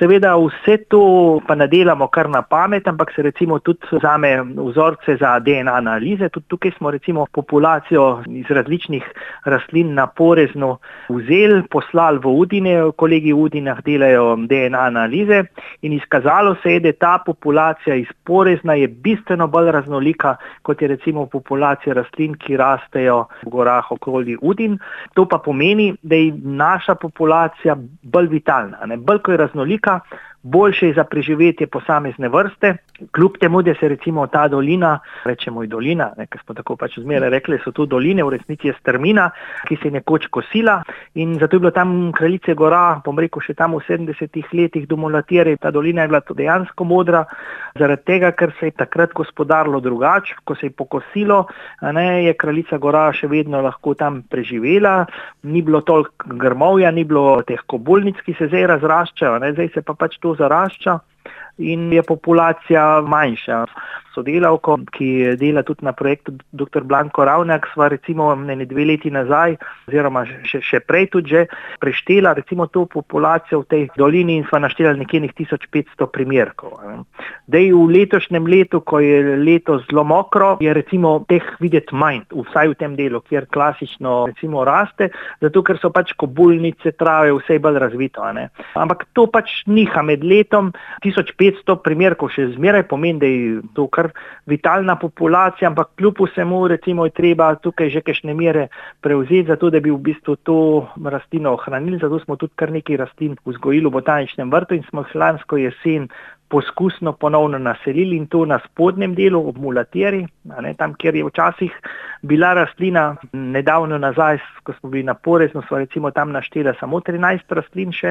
seveda vse to pa ne delamo kar na pamet, ampak se recimo tudi vzame vzorce za DNA analize. Tudi tukaj smo recimo populacijo iz različnih rastlin na porezno vzeli, poslali v Udine, kolegi v Udinah delajo DNA analize in izkazalo se je, da ta populacija iz porezna je bistveno bolj raznolika, kot je recimo populacija rastlin, ki rastejo v gorah okoli Udin. To pa pomeni, da je naša populacija bolj vitalna. Bolj ko je raznolika, boljše je za preživetje posamezne vrste, kljub temu, da se recimo ta dolina, rečemo je dolina, ker smo tako pač zmeraj rekli, so tu doline, v resnici je strmina, ki se je nekoč kosila in zato je bilo tam Kraljice gora, bom rekel, še tam v 70-ih letih do Mulatirja, ta dolina je bila dejansko modra, zaradi tega, ker se je takrat gospodarilo drugače, ko se je pokosilo, je Kraljica gora še vedno lahko tam preživela, ni bilo toliko grmovja, ni bilo teh kobulnic, ki se zdaj razraščajo, zdaj se pa pač to zarašča in je populacija manjša. Sodelavko, ki dela tudi na projektu dr. Blanko Ravnjak, sva recimo 2 leti nazaj, oziroma še prej tudi že, preštela recimo to populacijo v tej dolini in sva naštela nekje 1500 primerkov. Dej v letošnjem letu, ko je leto zelo mokro, je recimo teh videti manj, vsaj v tem delu, kjer klasično recimo raste, zato ker so pač kobulnice, trave, vse bolj razvito. Ampak to pač niha med letom, 1500 primerkov še zmeraj pomeni, da je to kar vitalna populacija, ampak kljub vsemu recimo je treba tukaj že kakšne mere prevzeti, zato da bi v bistvu to rastlino ohranili, zato smo tudi kar nekaj rastlin vzgojili v botaničnem vrtu in smo lansko jesen poskusno ponovno naselili in to na spodnjem delu ob Mulatirji, tam, kjer je včasih bila rastlina. Nedavno nazaj, ko smo bili na porezno, so recimo tam naštela samo 13 rastlin še,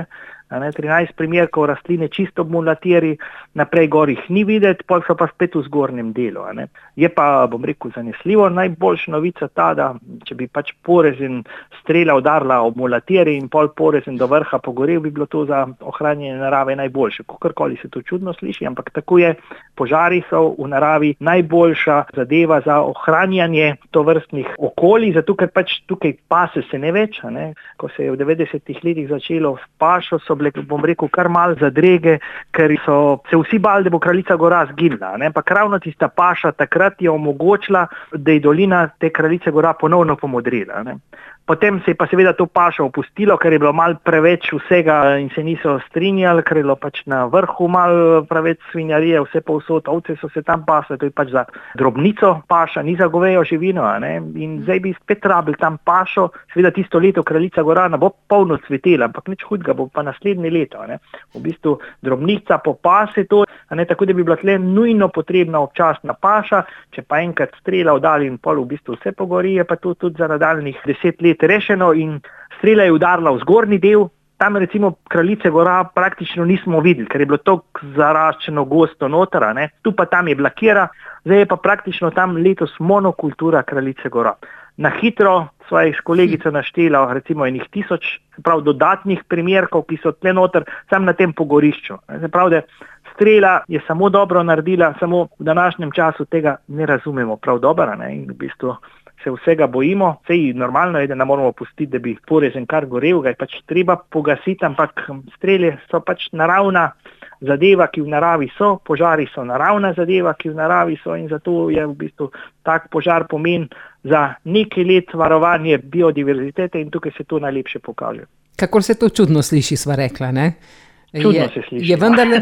13 primerkov rastline čisto ob Mulatirji, naprej gor jih ni videti, pol so pa spet v zgornjem delu. Je pa, bom rekel, zanesljivo najboljša novica ta, da če bi pač porezen strela udarila ob Mulatirji in pol porezen do vrha pogorel, bi bilo to za ohranjanje narave najboljše. Kakorkoli se to čudno sliši, ampak tako je, požari so v naravi najboljša zadeva za ohranjanje tovrstnih okolij, zato ker pač tukaj pase se ne več. Ko se je v 90-ih letih začelo s pašo, so bile, bom rekel, kar malo zadrege, ker so se vsi bali, da bo Kraljica gora zginila. Ampak ravno tista paša takrat je omogočila, da je dolina te Kraljice gora ponovno pomodrila. Potem se je pa seveda to pašo opustilo, ker je bilo malo preveč vsega in se niso strinjali, ker je bilo pač na vrhu malo preveč svinjarije, vse povsod, ovce so se tam pasle, to je pač za drobnico paša, ni za govejo živino. In zdaj bi spet rabili tam pašo, seveda tisto leto Kraljica gora ne bo polno cvetela, ampak nič hudega, bo pa naslednje leto. V bistvu drobnica popase to, tako da bi bila tle nujno potrebna občasna paša, če pa enkrat strela udali in pol v bistvu vse pogori, je pa to tudi za nadaljnjih 10 let rešeno in strela je udarila v zgornji del, tam recimo Kraljice gora praktično nismo videli, ker je bilo toliko zaraščeno gosto noter, tu pa tam je bila kjera, zdaj je pa praktično tam letos monokultura Kraljice gora. Na hitro svojih kolegico naštela recimo 1000, dodatnih primerkov, ki so tle noter, sam na tem pogorišču. Se pravi, da strela je samo dobro naredila, samo v današnjem času tega ne razumemo prav dobro, in v bistvu se vsega bojimo. Sej normalno je, da ne moramo pustiti, da bi porezen kar gorel, ga je pač treba pogasiti, ampak strele so pač naravna zadeva, ki v naravi so, požari so naravna zadeva, ki v naravi so in zato je v bistvu tak požar pomen za nekaj let varovanje biodiverzitete in tukaj se to najlepše pokaže. Kakor se to čudno sliši, sva rekla, ne? Čudno se sliši. Je vendarle,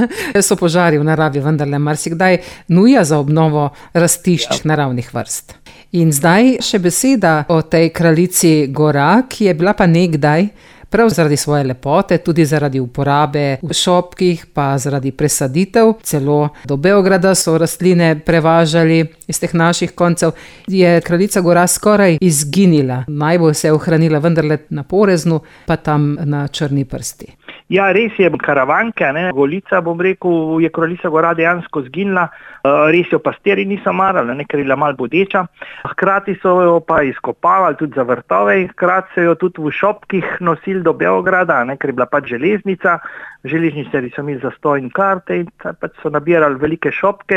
so požari v naravi vendarle marsikdaj nuja za obnovo rastišč naravnih vrst. In zdaj še beseda o tej Kraljici gora, ki je bila pa nekdaj, prav zaradi svoje lepote, tudi zaradi uporabe v šopkih, pa zaradi presaditev, celo do Beograda so rastline prevažali iz teh naših koncev, je Kraljica gora skoraj izginila. Najbolj se je ohranila vendarle na Poreznu, pa tam na Črni prsti. Ja, res je, karavanke, Golica, bom rekel, je Kraljica gora dejansko zginila, res jo pastiri niso marali, ker je bila malo bodeča. Hkrati so jo pa izkopavali tudi za vrtove, hkrati so jo tudi v šopkih nosili do Beograda, ker je bila pač železnica, železničarji so imeli zastoj in karte in pač so nabirali velike šopke,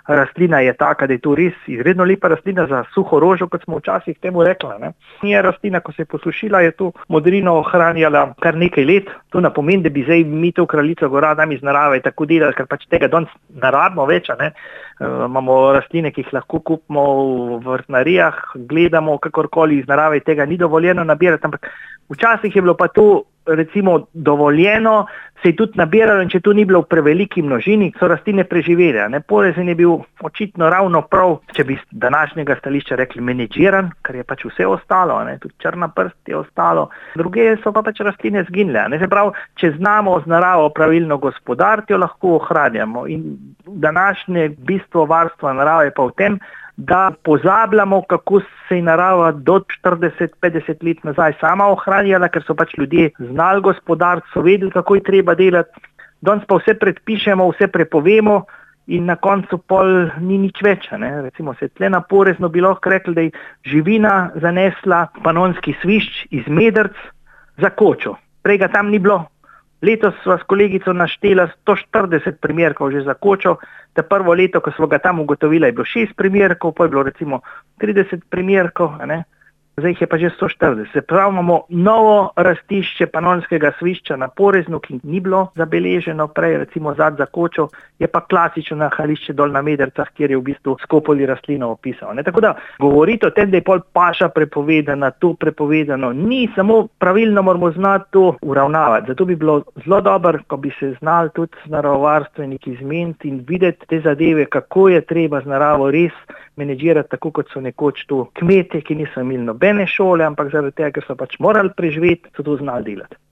rastlina je taka, da je to res izredno lepa rastlina za suho rožo, kot smo včasih temu rekla. Je rastlina, ko se je posušila, je to modrino ohranjala kar nekaj let. To ne pomeni, da bi zdaj mi to kraljico gora nam iz narave tako delali, ker pač tega danes ne rabimo več. Imamo rastline, ki jih lahko kupimo v vrtnarijah, gledamo kakorkoli iz narave, tega ni dovoljeno nabirati, ampak včasih je bilo pa to recimo dovoljeno, se je tudi nabiralo in če to ni bilo v preveliki množini, so rastline preživele. Porezen je bil očitno ravno prav, če bi z današnjega stališča rekli menedžiran, ker je pač vse ostalo, tudi črna prst je ostalo, druge so pa pač rastline zginile. Se pravi, če znamo z naravo pravilno gospodariti, jo lahko ohranjamo. In današnje bistvo varstva narave pa v tem, da pozabljamo, kako se je narava do 40-50 let nazaj sama ohranjala, ker so pač ljudje znali gospodariti, so vedeli, kako je treba delati. Danes pa vse predpišemo, vse prepovemo in na koncu pol ni nič več. Recimo se tle na Porezno bi lahko rekli, da je živina zanesla panonski svišč iz Medrc za kočo. Prej ga tam ni bilo. Letos sva s kolegico naštela 140 primerkov že za kočo. Ta prvo leto, ko smo ga tam ugotovila, je bilo 6 primerkov, pa je bilo recimo 30 primerkov, zdaj jih je pa že 140. Se pravi, imamo novo rastišče panonskega svišča na Poreznu, ki ni bilo zabeleženo prej, recimo za kočo, je pa klasično nahajališče dol na Medrcah, kjer je v bistvu Skopoli rastlino opisal. Tako da govoriti o tem, da je pol paša prepovedana, to prepovedano, ni, samo pravilno moramo znati to uravnavati. Zato bi bilo zelo dobro, ko bi se znali tudi naravovarstveniki zmeniti in videti te zadeve, kako je treba z naravo res menedžirati, tako kot so nekoč to kmetje, ki niso imeli nobene šole, ampak zaradi tega, ker so pač morali preživeti, so to znali delati.